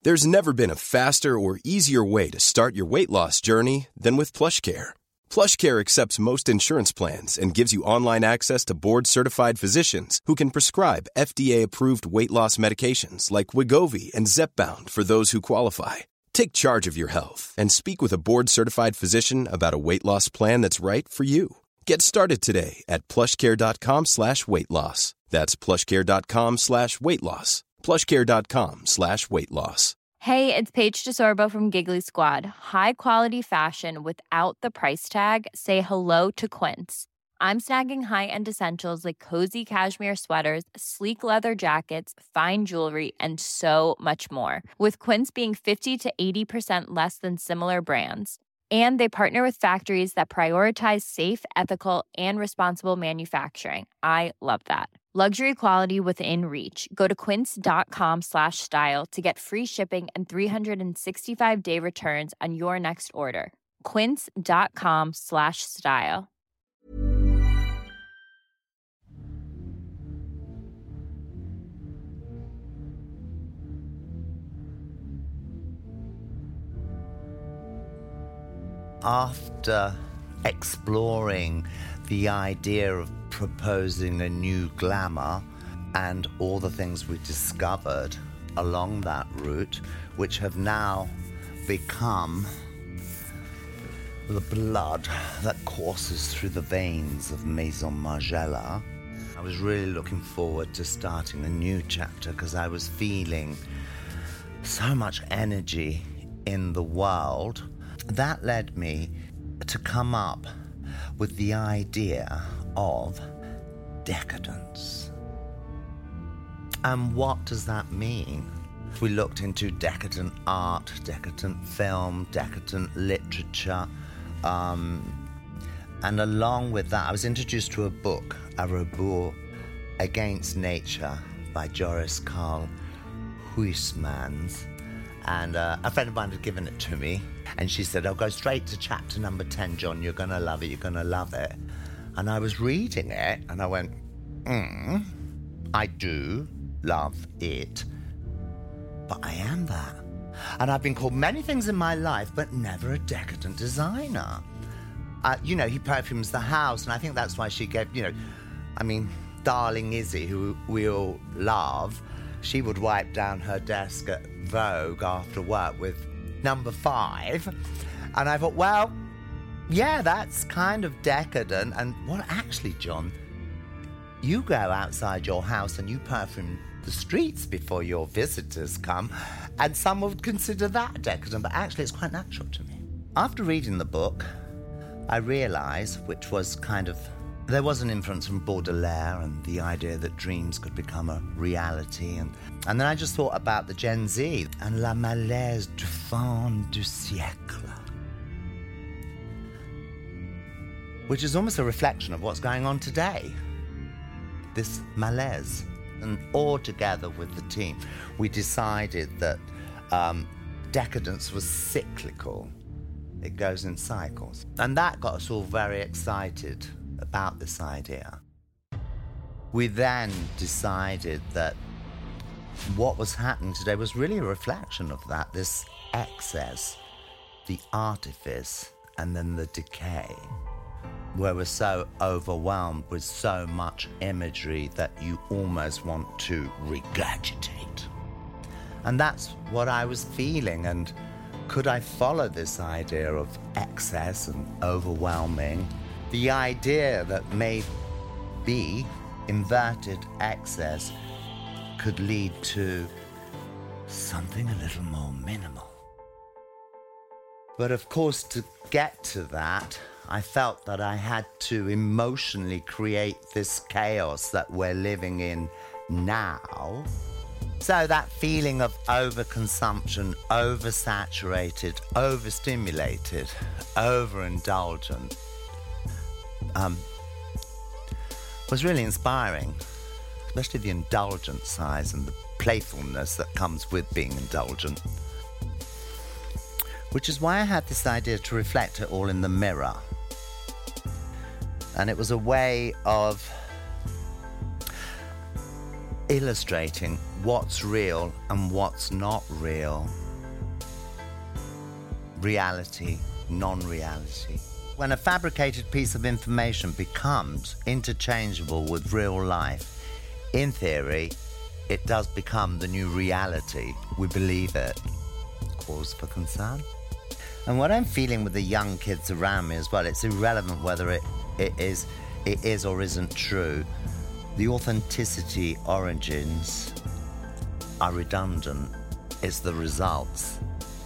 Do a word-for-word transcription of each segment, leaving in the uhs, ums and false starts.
There's never been a faster or easier way to start your weight loss journey than with PlushCare. PlushCare accepts most insurance plans and gives you online access to board-certified physicians who can prescribe F D A-approved weight loss medications like Wegovy and Zepbound for those who qualify. Take charge of your health and speak with a board-certified physician about a weight loss plan that's right for you. Get started today at plushcare.com slash weight loss. That's plushcare.com slash weight loss. plushcare.com slash weight loss. Hey, it's Paige DeSorbo from Giggly Squad. High quality fashion without the price tag. Say hello to Quince. I'm snagging high-end essentials like cozy cashmere sweaters, sleek leather jackets, fine jewelry, and so much more. With Quince being fifty to eighty percent less than similar brands. And they partner with factories that prioritize safe, ethical, and responsible manufacturing. I love that. Luxury quality within reach. Go to quince.com slash style to get free shipping and three sixty-five day returns on your next order. Quince.com slash style. After exploring the idea of proposing a new glamour and all the things we discovered along that route, which have now become the blood that courses through the veins of Maison Margiela, I was really looking forward to starting a new chapter because I was feeling so much energy in the world. That led me to come up with the idea of decadence. And what does that mean? We looked into decadent art, decadent film, decadent literature, um, and along with that, I was introduced to a book, A Rebours Against Nature by Joris Karl Huysmans. And uh, a friend of mine had given it to me, and she said, "I'll go straight to chapter number ten, John. You're going to love it. You're going to love it." And I was reading it, and I went, mm, I do love it, but I am that. And I've been called many things in my life, but never a decadent designer. Uh, you know, he perfumes the house, and I think that's why she gave, you know, I mean, darling Izzy, who we all love, she would wipe down her desk at Vogue after work with number five. And I thought, well, yeah, that's kind of decadent. And well, actually, John, you go outside your house and you perfume the streets before your visitors come. And some would consider that decadent, but actually it's quite natural to me. After reading the book, I realised, which was kind of, there was an influence from Baudelaire and the idea that dreams could become a reality. And, and then I just thought about the Gen Z and la malaise du fin du siècle, which is almost a reflection of what's going on today. This malaise. And all together with the team, we decided that um, decadence was cyclical. It goes in cycles. And that got us all very excited about this idea. We then decided that what was happening today was really a reflection of that, this excess, the artifice, and then the decay, where we're so overwhelmed with so much imagery that you almost want to regurgitate. And that's what I was feeling, and could I follow this idea of excess and overwhelming? The idea that maybe inverted excess could lead to something a little more minimal. But of course, to get to that, I felt that I had to emotionally create this chaos that we're living in now. So that feeling of overconsumption, oversaturated, overstimulated, overindulgent, um, was really inspiring, especially the indulgent side and the playfulness that comes with being indulgent. Which is why I had this idea to reflect it all in the mirror. And it was a way of illustrating what's real and what's not real. Reality, non-reality. When a fabricated piece of information becomes interchangeable with real life, in theory, it does become the new reality. We believe it. Cause for concern. And what I'm feeling with the young kids around me as well, it's irrelevant whether it, it is it is or isn't true. The authenticity origins are redundant. It's the results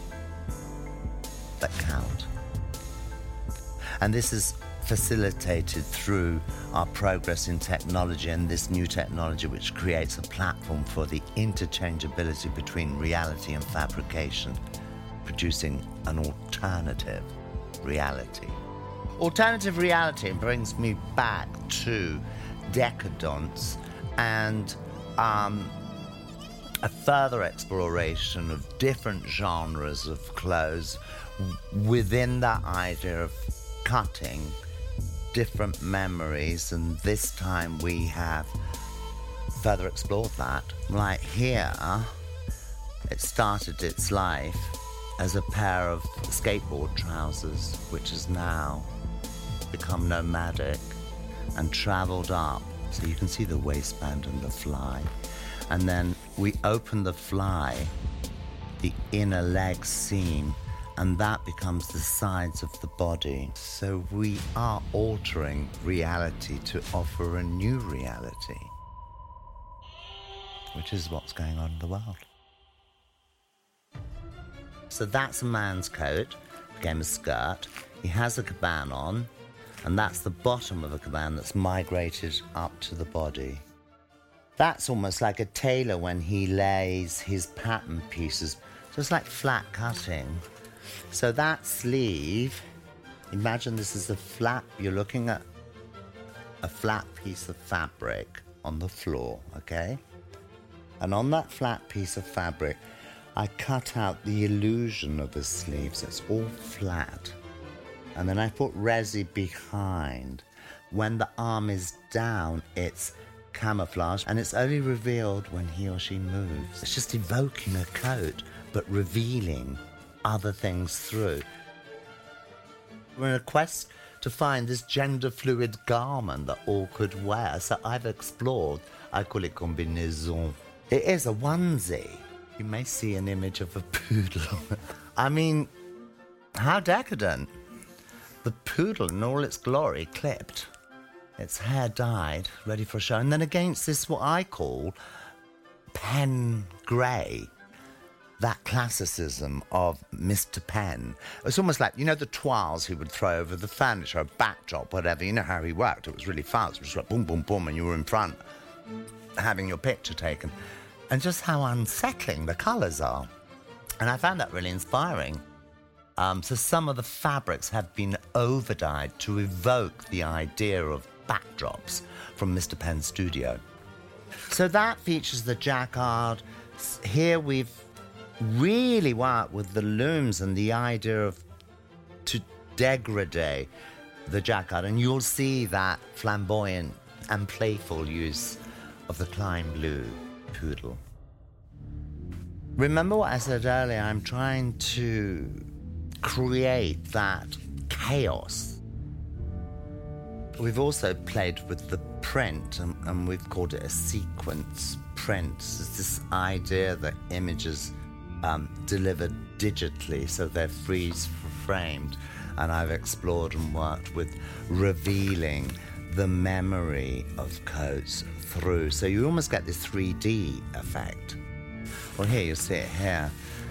that count. And this is facilitated through our progress in technology and this new technology which creates a platform for the interchangeability between reality and fabrication, producing an alternative reality. Alternative reality brings me back to decadence and um, a further exploration of different genres of clothes within that idea of cutting different memories, and this time we have further explored that. Like here, it started its life as a pair of skateboard trousers, which has now become nomadic and travelled up. So you can see the waistband and the fly. And then we open the fly, the inner leg seam, and that becomes the sides of the body. So we are altering reality to offer a new reality, which is what's going on in the world. So that's a man's coat, became a skirt. He has a caban on, and that's the bottom of a caban that's migrated up to the body. That's almost like a tailor when he lays his pattern pieces, just like flat cutting. So that sleeve, imagine this is a flat, you're looking at a flat piece of fabric on the floor, okay? And on that flat piece of fabric, I cut out the illusion of a sleeve, so it's all flat. And then I put resi behind. When the arm is down, it's camouflage, and it's only revealed when he or she moves. It's just evoking a coat, but revealing other things through. We're in a quest to find this gender-fluid garment that all could wear, so I've explored, I call it combinaison. It is a onesie. You may see an image of a poodle. I mean, how decadent. The poodle in all its glory, clipped, its hair dyed, ready for a show, and then against this, what I call pen grey, that classicism of Mister Penn. It's almost like, you know, the toiles he would throw over the furniture, a backdrop, whatever. You know how he worked. It was really fast. It was like boom, boom, boom, and you were in front having your picture taken. And just how unsettling the colours are. And I found that really inspiring. Um, so some of the fabrics have been overdyed to evoke the idea of backdrops from Mister Penn's studio. So that features the jacquard. Here we've really worked with the looms and the idea of to degrade the jacquard. And you'll see that flamboyant and playful use of the Klein Blue poodle. Remember what I said earlier, I'm trying to create that chaos. We've also played with the print, and, and we've called it a sequence print. It's this idea that images um, delivered digitally, so they're freeze-framed, and I've explored and worked with revealing the memory of coats through. So you almost get this three D effect. Well, here you see it here.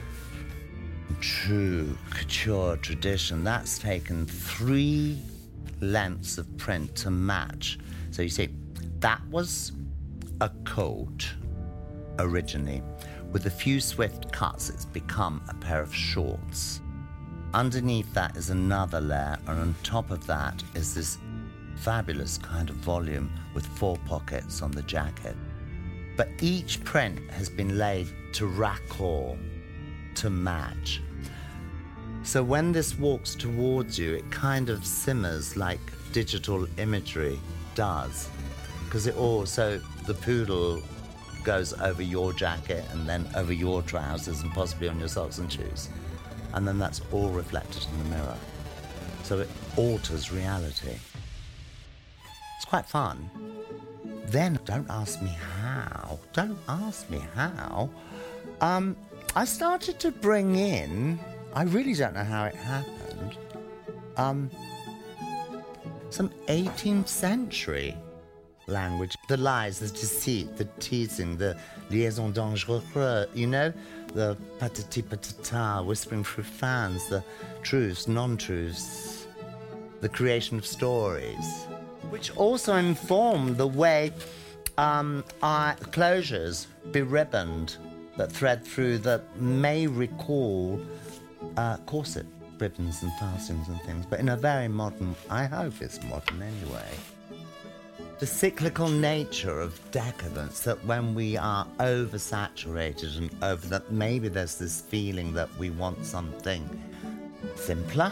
True couture tradition. That's taken three lengths of print to match. So you see, that was a coat originally. With a few swift cuts, it's become a pair of shorts. Underneath that is another layer, and on top of that is this fabulous kind of volume with four pockets on the jacket. But each print has been laid to raccord, to match. So when this walks towards you, it kind of simmers like digital imagery does. Because it also, the poodle goes over your jacket and then over your trousers and possibly on your socks and shoes. And then that's all reflected in the mirror. So it alters reality. It's quite fun. Then, don't ask me how, don't ask me how, um, I started to bring in, I really don't know how it happened, um, some eighteenth century language. The lies, the deceit, the teasing, the liaison dangereuse, you know, the patati patata, whispering through fans, the truths, non-truths, the creation of stories, which also inform the way um, our closures be ribboned that thread through that may recall uh, corset ribbons and fastenings and things, but in a very modern, I hope it's modern anyway. The cyclical nature of decadence, that when we are oversaturated and over that, maybe there's this feeling that we want something simpler.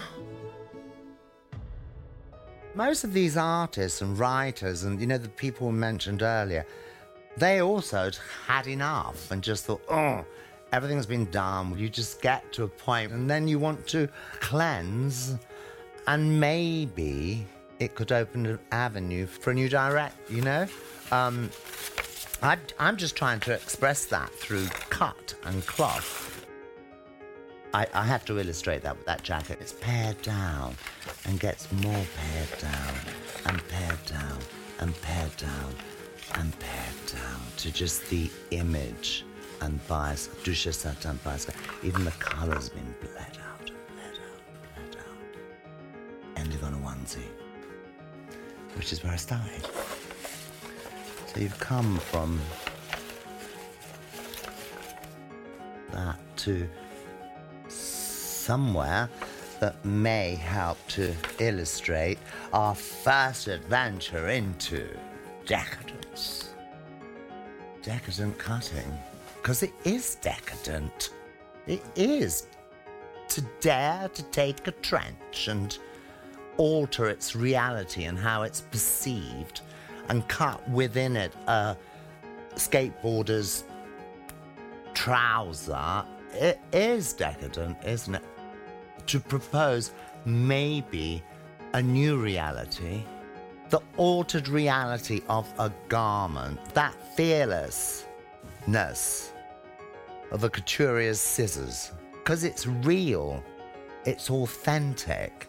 Most of these artists and writers and, you know, the people we mentioned earlier, they also had enough and just thought, oh, everything's been done. You just get to a point and then you want to cleanse, and maybe it could open an avenue for a new direct, you know? Um, I, I'm just trying to express that through cut and cloth. I, I have to illustrate that with that jacket. It's pared down and gets more pared down and pared down and pared down and pared down to just the image and bias, douche satin bias. Even the colour's been bled out, bled out, bled out. Ending on a onesie, which is where I started. So you've come from that to somewhere that may help to illustrate our first adventure into decadence. Decadent cutting. Because it is decadent. It is to dare to take a trench and alter its reality and how it's perceived and cut within it a skateboarder's trouser. It is decadent, isn't it? To propose maybe a new reality, the altered reality of a garment, that fearlessness of a coutureur's scissors, because it's real, it's authentic.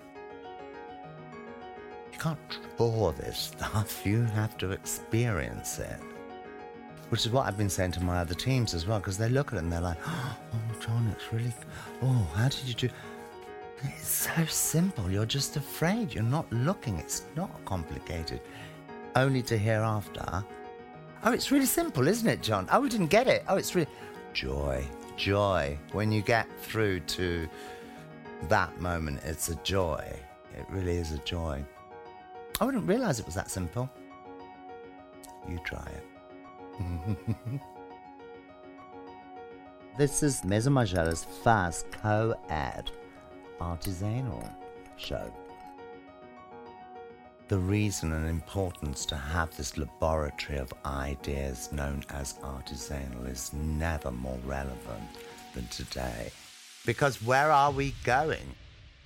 You can't draw this stuff, you have to experience it. Which is what I've been saying to my other teams as well, because they look at it and they're like, oh, John, it's really, oh, how did you do? It's so simple, you're just afraid, you're not looking, it's not complicated. Only to hear after, oh, it's really simple, isn't it, John? Oh, we didn't get it. Oh, it's really... Joy, joy. When you get through to that moment, it's a joy. It really is a joy. I wouldn't realise it was that simple. You try it. This is Maison Margiela's first co-ed artisanal show. The reason and importance to have this laboratory of ideas known as artisanal is never more relevant than today. Because where are we going?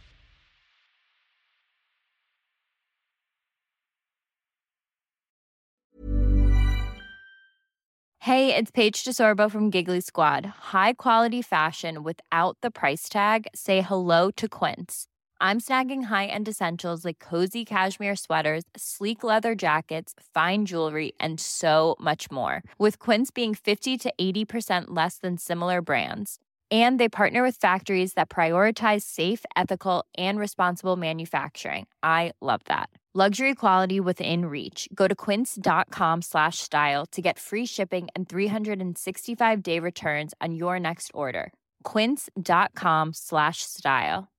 Hey, it's Paige DeSorbo from Giggly Squad. High quality fashion without the price tag. Say hello to Quince. I'm snagging high-end essentials like cozy cashmere sweaters, sleek leather jackets, fine jewelry, and so much more. With Quince being fifty to eighty percent less than similar brands. And they partner with factories that prioritize safe, ethical, and responsible manufacturing. I love that. Luxury quality within reach. Go to quince.com slash style to get free shipping and three sixty-five day returns on your next order. Quince.com slash style.